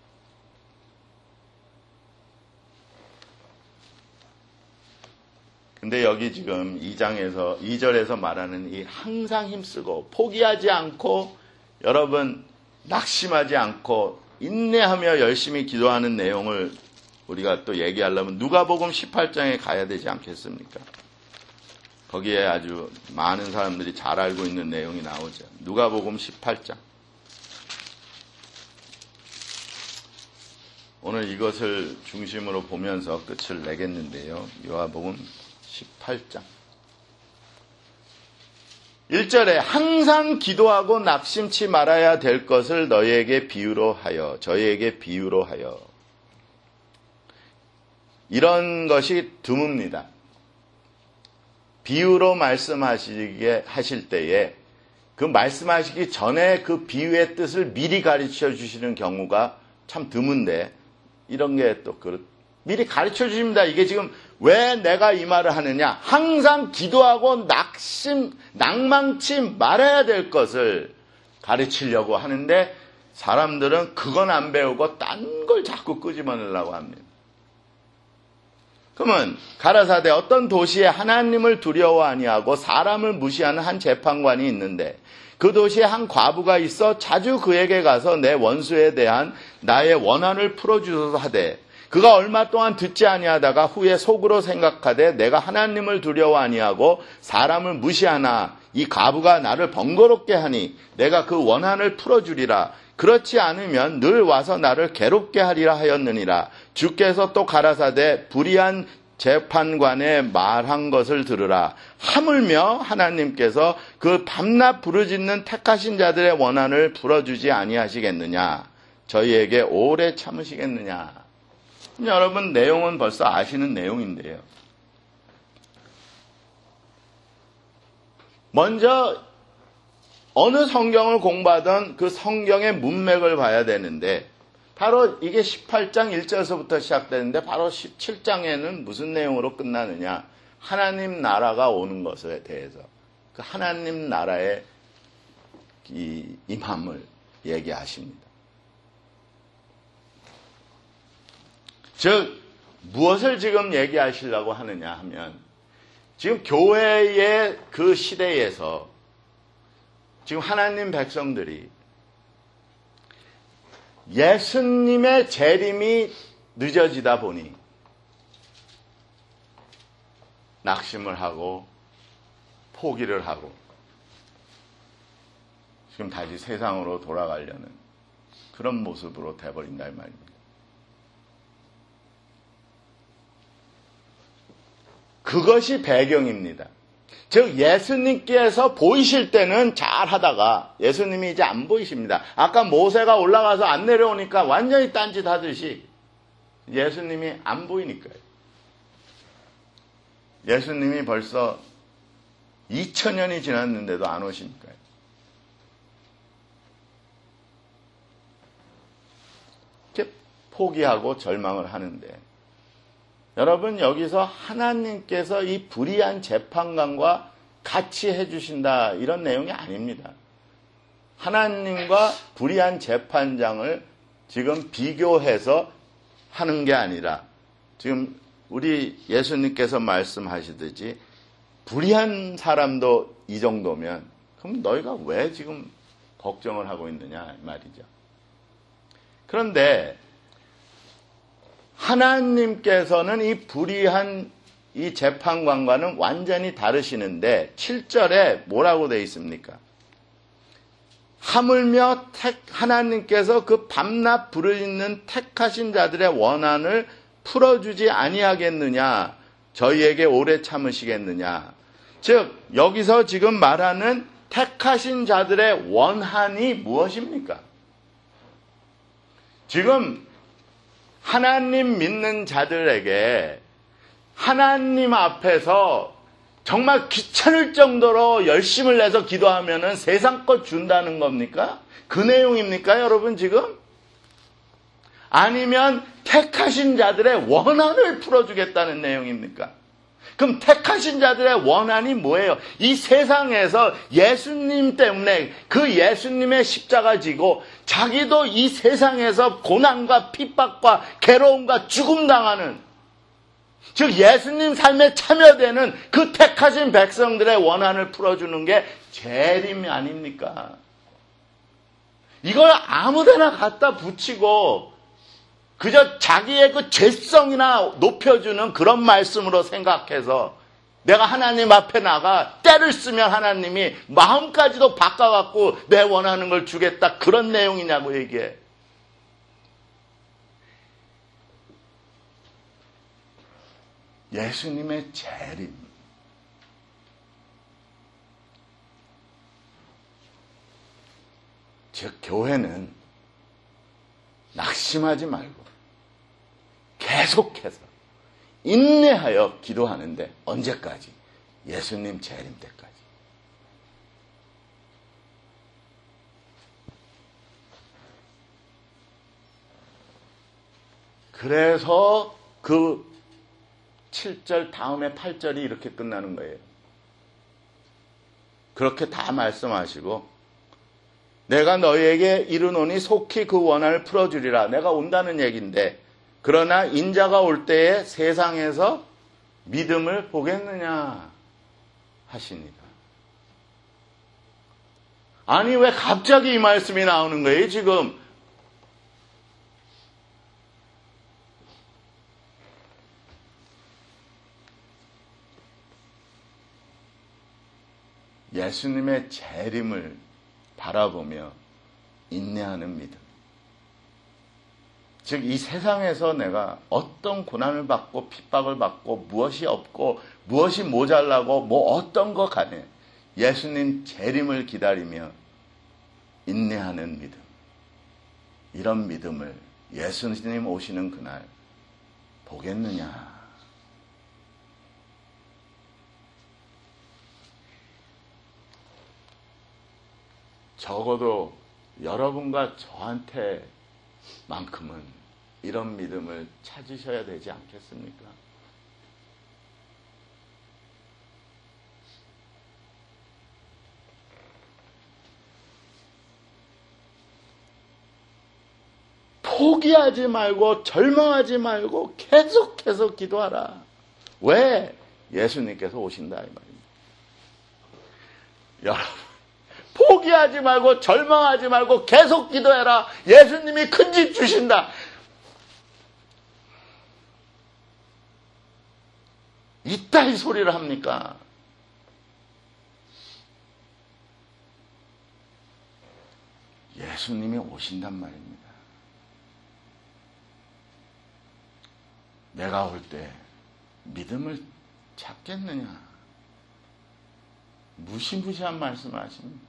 근데 여기 지금 이 장에서 이 절에서 말하는 이 항상 힘쓰고 포기하지 않고 여러분 낙심하지 않고 인내하며 열심히 기도하는 내용을 우리가 또 얘기하려면 누가복음 십팔 장에 가야 되지 않겠습니까? 거기에 아주 많은 사람들이 잘 알고 있는 내용이 나오죠. 누가복음 십팔 장. 오늘 이것을 중심으로 보면서 끝을 내겠는데요. 누가복음 십팔 장. 일 절에 항상 기도하고 낙심치 말아야 될 것을 너희에게 비유로 하여 저희에게 비유로 하여. 이런 것이 드뭅니다. 비유로 말씀하시게 하실 때에 그 말씀하시기 전에 그 비유의 뜻을 미리 가르쳐 주시는 경우가 참 드문데 이런 게 또 그 미리 가르쳐 주십니다. 이게 지금 왜 내가 이 말을 하느냐? 항상 기도하고 낙심, 낭망치 말아야 될 것을 가르치려고 하는데 사람들은 그건 안 배우고 딴 걸 자꾸 끄집어내려고 합니다. 그러면 가라사대 어떤 도시에 하나님을 두려워 아니하고 사람을 무시하는 한 재판관이 있는데 그 도시에 한 과부가 있어 자주 그에게 가서 내 원수에 대한 나의 원한을 풀어주소서 하되 그가 얼마 동안 듣지 아니하다가 후에 속으로 생각하되 내가 하나님을 두려워 아니하고 사람을 무시하나 이 과부가 나를 번거롭게 하니 내가 그 원한을 풀어주리라. 그렇지 않으면 늘 와서 나를 괴롭게 하리라 하였느니라. 주께서 또 가라사대 불의한 재판관의 말한 것을 들으라. 하물며 하나님께서 그 밤낮 부르짖는 택하신 자들의 원한을 풀어주지 아니하시겠느냐. 저희에게 오래 참으시겠느냐. 여러분 내용은 벌써 아시는 내용인데요. 먼저 어느 성경을 공부하던 그 성경의 문맥을 봐야 되는데 바로 이게 십팔 장 일 절에서부터 시작되는데 바로 십칠 장에는 무슨 내용으로 끝나느냐. 하나님 나라가 오는 것에 대해서 그 하나님 나라의 이 임함을 얘기하십니다. 즉 무엇을 지금 얘기하시려고 하느냐 하면 지금 교회의 그 시대에서 지금 하나님 백성들이 예수님의 재림이 늦어지다 보니 낙심을 하고 포기를 하고 지금 다시 세상으로 돌아가려는 그런 모습으로 돼버린다 이 말입니다. 그것이 배경입니다. 즉 예수님께서 보이실 때는 잘 하다가 예수님이 이제 안 보이십니다. 아까 모세가 올라가서 안 내려오니까 완전히 딴짓 하듯이 예수님이 안 보이니까요. 예수님이 벌써 이천 년이 지났는데도 안 오십니까? 이렇게 포기하고 절망을 하는데, 여러분, 여기서 하나님께서 이 불의한 재판관과 같이 해주신다, 이런 내용이 아닙니다. 하나님과 불의한 재판장을 지금 비교해서 하는 게 아니라, 지금 우리 예수님께서 말씀하시듯이 불의한 사람도 이 정도면 그럼 너희가 왜 지금 걱정을 하고 있느냐 말이죠. 그런데 하나님께서는 이 불의한 이 재판관과는 완전히 다르시는데 칠 절에 뭐라고 되어 있습니까? 하물며 택, 하나님께서 그 밤낮 불을 잇는 택하신 자들의 원한을 풀어주지 아니하겠느냐, 저희에게 오래 참으시겠느냐. 즉 여기서 지금 말하는 택하신 자들의 원한이 무엇입니까? 지금 하나님 믿는 자들에게 하나님 앞에서 정말 귀찮을 정도로 열심을 내서 기도하면은 세상 것 준다는 겁니까? 그 내용입니까, 여러분 지금? 아니면 택하신 자들의 원한을 풀어주겠다는 내용입니까? 그럼 택하신 자들의 원한이 뭐예요? 이 세상에서 예수님 때문에 그 예수님의 십자가 지고 자기도 이 세상에서 고난과 핍박과 괴로움과 죽음 당하는, 즉 예수님 삶에 참여되는 그 택하신 백성들의 원한을 풀어주는 게 재림이 아닙니까? 이걸 아무데나 갖다 붙이고 그저 자기의 그 죄성이나 높여주는 그런 말씀으로 생각해서 내가 하나님 앞에 나가 때를 쓰면 하나님이 마음까지도 바꿔갖고 내 원하는 걸 주겠다, 그런 내용이냐고 얘기해. 예수님의 재림, 즉 교회는 낙심하지 말고 계속해서 인내하여 기도하는데, 언제까지? 예수님 재림 때까지. 그래서 그 칠 절 다음에 팔 절이 이렇게 끝나는 거예요. 그렇게 다 말씀하시고 내가 너희에게 이르노니 속히 그 원한을 풀어주리라. 내가 온다는 얘기인데, 그러나 인자가 올 때에 세상에서 믿음을 보겠느냐 하시니라. 아니 왜 갑자기 이 말씀이 나오는 거예요 지금? 예수님의 재림을 바라보며 인내하는 믿음. 즉 이 세상에서 내가 어떤 고난을 받고 핍박을 받고 무엇이 없고 무엇이 모자라고 뭐 어떤 것 간에 예수님 재림을 기다리며 인내하는 믿음. 이런 믿음을 예수님 오시는 그날 보겠느냐. 적어도 여러분과 저한테만큼은 이런 믿음을 찾으셔야 되지 않겠습니까? 포기하지 말고 절망하지 말고 계속해서 기도하라. 왜? 예수님께서 오신다 이 말입니다. 여러분, 포기하지 말고 절망하지 말고 계속 기도해라. 예수님이 큰 집 주신다. 이따위 소리를 합니까? 예수님이 오신단 말입니다. 내가 올 때 믿음을 찾겠느냐? 무시무시한 말씀을 하십니다.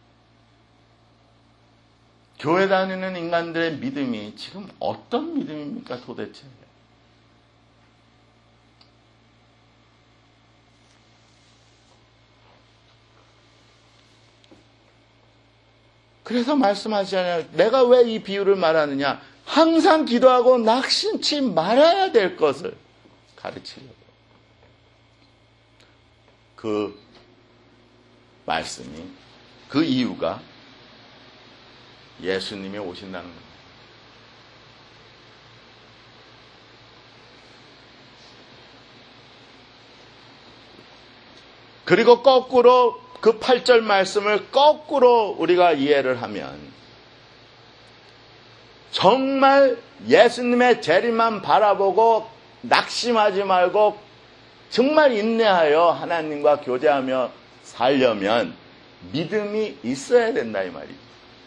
교회 다니는 인간들의 믿음이 지금 어떤 믿음입니까 도대체? 그래서 말씀하시잖아요. 내가 왜 이 비유를 말하느냐. 항상 기도하고 낙심치 말아야 될 것을 가르치려고. 그 말씀이, 그 이유가 예수님이 오신다는 겁니다. 그리고 거꾸로 그 팔 절 말씀을 거꾸로 우리가 이해를 하면 정말 예수님의 재림만 바라보고 낙심하지 말고 정말 인내하여 하나님과 교제하며 살려면 믿음이 있어야 된다 이 말이죠.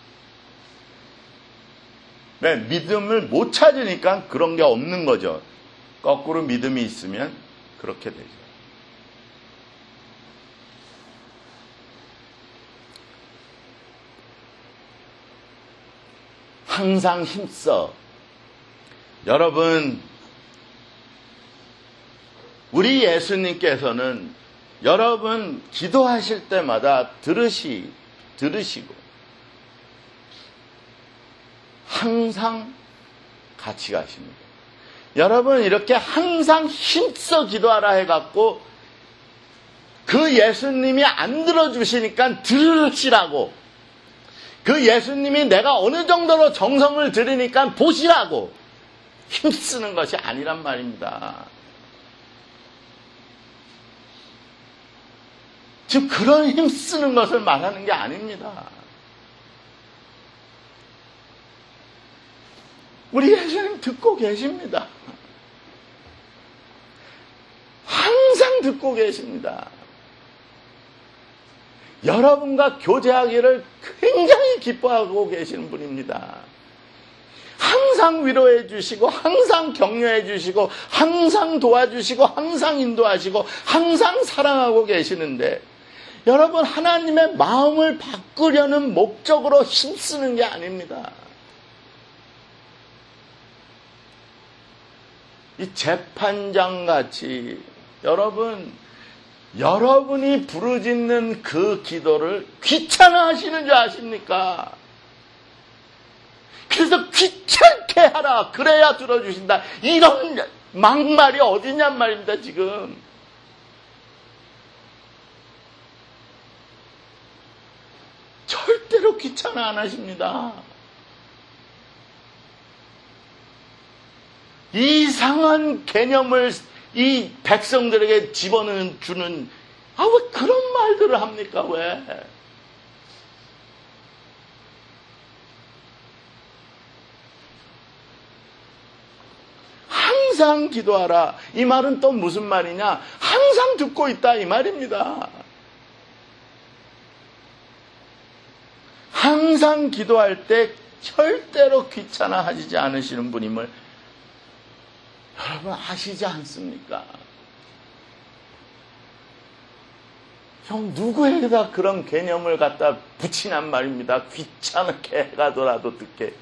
네, 믿음을 못 찾으니까 그런 게 없는 거죠. 거꾸로 믿음이 있으면 그렇게 되죠. 항상 힘써. 여러분, 우리 예수님께서는 여러분 기도하실 때마다 들으시, 들으시고 항상 같이 가십니다. 여러분 이렇게 항상 힘써 기도하라 해갖고 그 예수님이 안 들어주시니까 들으시라고, 그 예수님이 내가 어느 정도로 정성을 들이니까 보시라고 힘쓰는 것이 아니란 말입니다. 지금 그런 힘쓰는 것을 말하는 게 아닙니다. 우리 예수님 듣고 계십니다. 항상 듣고 계십니다. 여러분과 교제하기를 굉장히 기뻐하고 계시는 분입니다. 항상 위로해 주시고 항상 격려해 주시고 항상 도와주시고 항상 인도하시고 항상 사랑하고 계시는데 여러분 하나님의 마음을 바꾸려는 목적으로 힘쓰는 게 아닙니다. 이 재판장같이 여러분 여러분이 부르짖는 그 기도를 귀찮아하시는 줄 아십니까? 그래서 귀찮게 하라. 그래야 들어주신다. 이런 막말이 어디냔 말입니다. 지금. 절대로 귀찮아 안 하십니다. 이상한 개념을 이 백성들에게 집어주는, 아, 왜 그런 말들을 합니까? 왜? 항상 기도하라. 이 말은 또 무슨 말이냐? 항상 듣고 있다 이 말입니다. 항상 기도할 때 절대로 귀찮아하지 않으시는 분임을 여러분 아시지 않습니까? 형 누구에게다 그런 개념을 갖다 붙이란 말입니다. 귀찮게 해가더라도 듣게.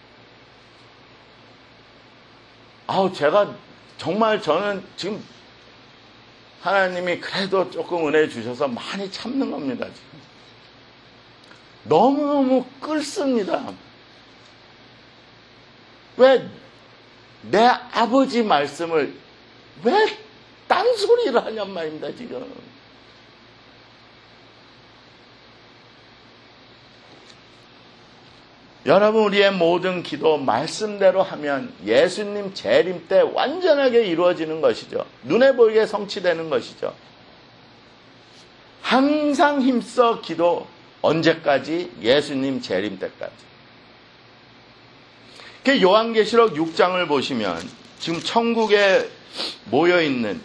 아우 제가 정말 저는 지금 하나님이 그래도 조금 은혜 주셔서 많이 참는 겁니다. 지금 너무너무 끓습니다. 왜 내 아버지 말씀을 왜 딴소리를 하냔 말입니다. 지금 여러분 우리의 모든 기도 말씀대로 하면 예수님 재림 때 완전하게 이루어지는 것이죠. 눈에 보이게 성취되는 것이죠. 항상 힘써 기도. 언제까지? 예수님 재림 때까지. 그 요한계시록 육 장을 보시면 지금 천국에 모여있는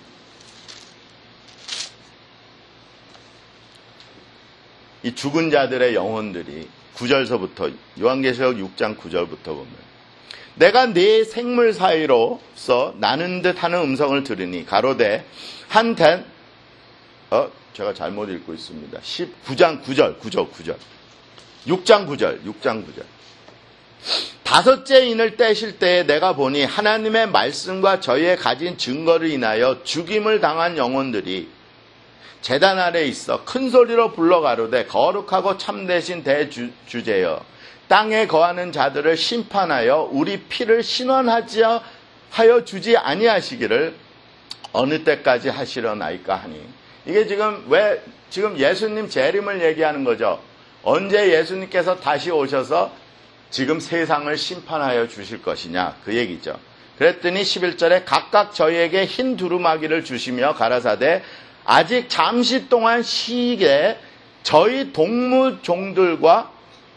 이 죽은 자들의 영혼들이 구 절서부터 요한계시록 육 장 구 절부터 보면 내가 네 생물 사이로서 나는 듯 하는 음성을 들으니 가로되 한 단 어 제가 잘못 읽고 있습니다. 십구 장 구 절 구 절 구 절 육 장 구 절 육 장 구 절 다섯째 인을 떼실 때에 내가 보니 하나님의 말씀과 저희의 가진 증거를 인하여 죽임을 당한 영혼들이 제단 아래 있어 큰 소리로 불러 가로되 거룩하고 참되신 대주제여 땅에 거하는 자들을 심판하여 우리 피를 신원하지 하여 주지 아니하시기를 어느 때까지 하시려나이까 하니. 이게 지금 왜 지금 예수님 재림을 얘기하는 거죠. 언제 예수님께서 다시 오셔서 지금 세상을 심판하여 주실 것이냐 그 얘기죠. 그랬더니 십일 절에 각각 저희에게 흰 두루마기를 주시며 가라사대 아직 잠시 동안 시기에 저희 동무종들과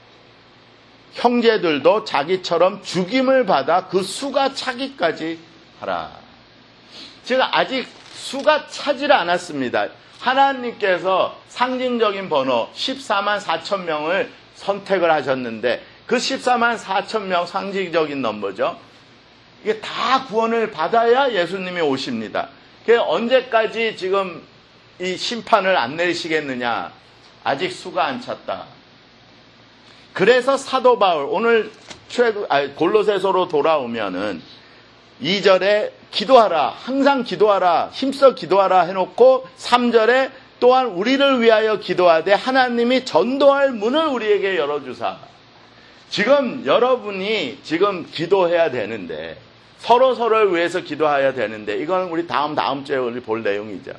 형제들도 자기처럼 죽임을 받아 그 수가 차기까지 하라. 지금 아직 수가 차질 않았습니다. 하나님께서 상징적인 번호 십사만 사천 명을 선택을 하셨는데 그 십사만 사천 명 상징적인 넘버죠. 이게 다 구원을 받아야 예수님이 오십니다. 그게 언제까지 지금 이 심판을 안 내리시겠느냐? 아직 수가 안 찼다. 그래서 사도 바울 오늘 골로새서로 돌아오면은 이 절에 기도하라, 항상 기도하라, 힘써 기도하라 해놓고 삼 절에 또한 우리를 위하여 기도하되 하나님이 전도할 문을 우리에게 열어주사. 지금 여러분이 지금 기도해야 되는데 서로 서로를 위해서 기도해야 되는데 이건 우리 다음 다음 주에 우리 볼 내용이죠.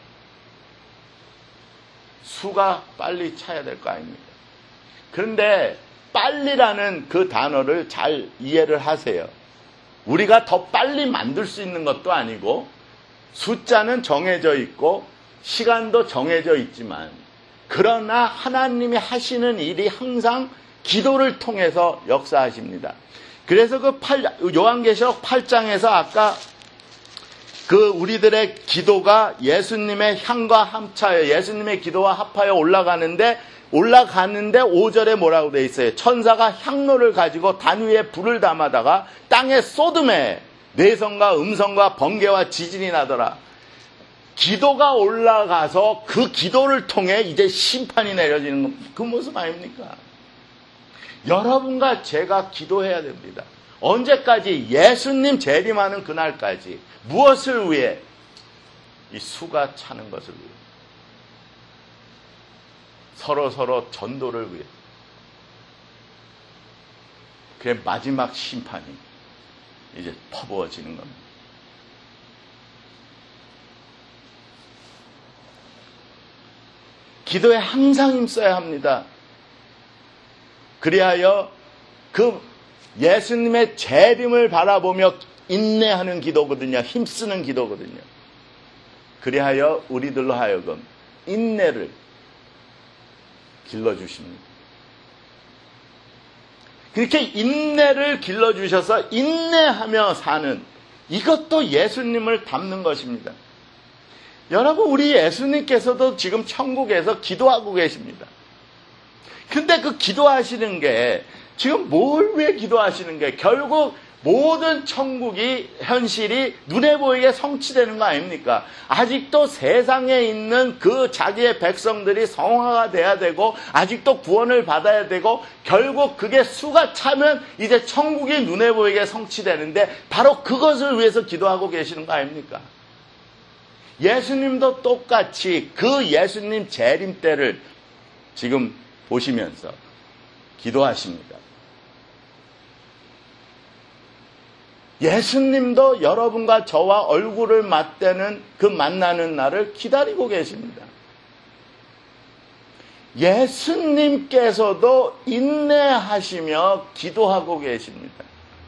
수가 빨리 차야 될 거 아닙니까? 그런데 빨리라는 그 단어를 잘 이해를 하세요. 우리가 더 빨리 만들 수 있는 것도 아니고 숫자는 정해져 있고 시간도 정해져 있지만 그러나 하나님이 하시는 일이 항상 기도를 통해서 역사하십니다. 그래서 그 팔, 요한계시록 팔 장에서 아까 그 우리들의 기도가 예수님의 향과 합차여 예수님의 기도와 합하여 올라가는데 올라가는데 오 절에 뭐라고 돼 있어요? 천사가 향로를 가지고 단 위에 불을 담아다가 땅에 쏟음에 내성과 음성과 번개와 지진이 나더라. 기도가 올라가서 그 기도를 통해 이제 심판이 내려지는 그 모습 아닙니까? 여러분과 제가 기도해야 됩니다. 언제까지? 예수님 재림하는 그날까지. 무엇을 위해? 이 수가 차는 것을 위해. 서로 서로 전도를 위해. 그게 마지막 심판이 이제 퍼부어지는 겁니다. 기도에 항상 힘써야 합니다. 그리하여 그 예수님의 재림을 바라보며 인내하는 기도거든요. 힘쓰는 기도거든요. 그리하여 우리들로 하여금 인내를 길러주십니다. 그렇게 인내를 길러주셔서 인내하며 사는 이것도 예수님을 닮는 것입니다. 여러분, 우리 예수님께서도 지금 천국에서 기도하고 계십니다. 근데 그 기도하시는 게 지금 뭘 위해 기도하시는 게 결국 모든 천국이 현실이 눈에 보이게 성취되는 거 아닙니까? 아직도 세상에 있는 그 자기의 백성들이 성화가 돼야 되고 아직도 구원을 받아야 되고 결국 그게 수가 차면 이제 천국이 눈에 보이게 성취되는데 바로 그것을 위해서 기도하고 계시는 거 아닙니까? 예수님도 똑같이 그 예수님 재림 때를 지금 보시면서 기도하십니다. 예수님도 여러분과 저와 얼굴을 맞대는 그 만나는 날을 기다리고 계십니다. 예수님께서도 인내하시며 기도하고 계십니다.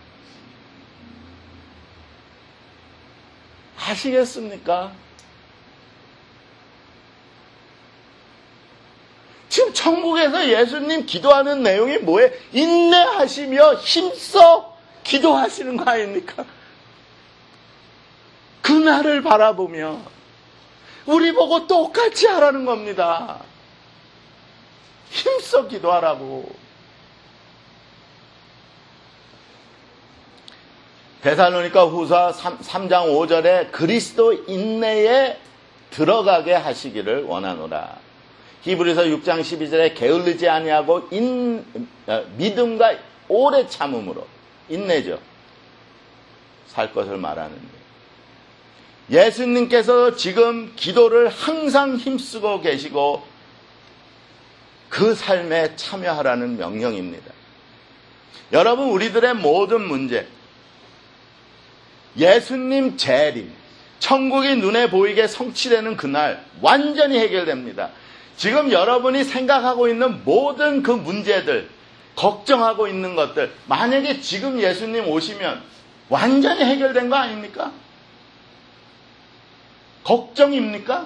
아시겠습니까? 지금 천국에서 예수님 기도하는 내용이 뭐예요? 인내하시며 힘써 기도하시는 거 아닙니까? 그날을 바라보며 우리 보고 똑같이 하라는 겁니다. 힘써 기도하라고. 데살로니가 후서 삼 장 오 절에 그리스도 인내에 들어가게 하시기를 원하노라. 히브리서 육 장 십이 절에 게을르지 아니하고 인, 믿음과 오래 참음으로 인내죠. 살 것을 말하는데 예수님께서 지금 기도를 항상 힘쓰고 계시고 그 삶에 참여하라는 명령입니다. 여러분, 우리들의 모든 문제, 예수님 재림, 천국이 눈에 보이게 성취되는 그날 완전히 해결됩니다. 지금 여러분이 생각하고 있는 모든 그 문제들, 걱정하고 있는 것들, 만약에 지금 예수님 오시면 완전히 해결된 거 아닙니까? 걱정입니까?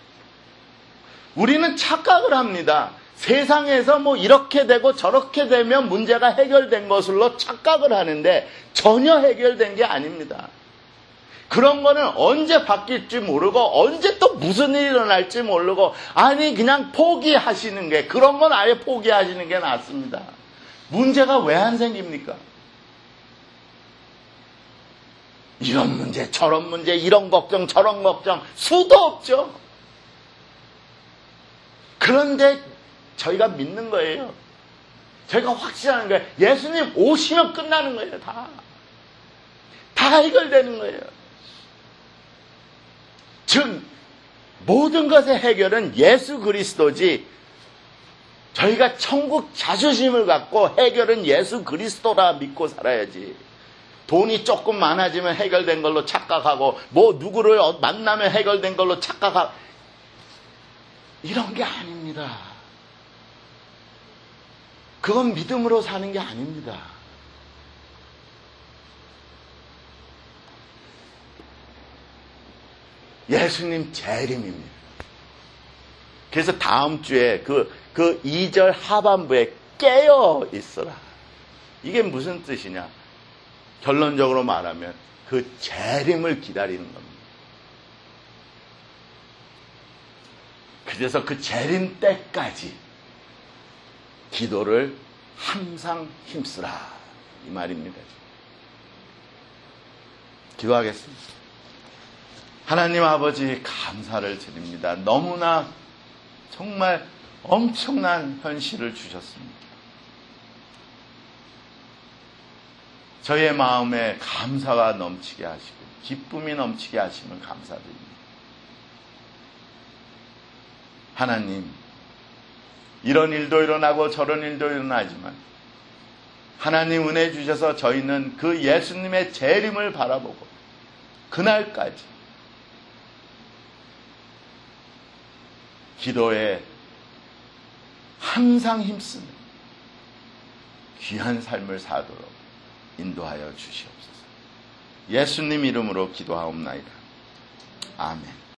우리는 착각을 합니다. 세상에서 뭐 이렇게 되고 저렇게 되면 문제가 해결된 것으로 착각을 하는데 전혀 해결된 게 아닙니다. 그런 거는 언제 바뀔지 모르고 언제 또 무슨 일이 일어날지 모르고, 아니 그냥 포기하시는 게, 그런 건 아예 포기하시는 게 낫습니다. 문제가 왜 안 생깁니까? 이런 문제 저런 문제, 이런 걱정 저런 걱정 수도 없죠. 그런데 저희가 믿는 거예요. 저희가 확신하는 거예요. 예수님 오시면 끝나는 거예요. 다. 다 해결되는 거예요. 즉 모든 것의 해결은 예수 그리스도지, 저희가 천국 자존심을 갖고 해결은 예수 그리스도라 믿고 살아야지, 돈이 조금 많아지면 해결된 걸로 착각하고 뭐 누구를 만나면 해결된 걸로 착각하고, 이런 게 아닙니다. 그건 믿음으로 사는 게 아닙니다. 예수님 재림입니다. 그래서 다음 주에 그, 그 이 절 하반부에 깨어 있어라. 이게 무슨 뜻이냐? 결론적으로 말하면 그 재림을 기다리는 겁니다. 그래서 그 재림 때까지 기도를 항상 힘쓰라, 이 말입니다. 기도하겠습니다. 하나님 아버지, 감사를 드립니다. 너무나 정말 엄청난 현실을 주셨습니다. 저희의 마음에 감사가 넘치게 하시고 기쁨이 넘치게 하시면 감사드립니다. 하나님, 이런 일도 일어나고 저런 일도 일어나지만 하나님 은혜 주셔서 저희는 그 예수님의 재림을 바라보고 그날까지 기도에 항상 힘쓰는 귀한 삶을 사도록 인도하여 주시옵소서. 예수님 이름으로 기도하옵나이다. 아멘.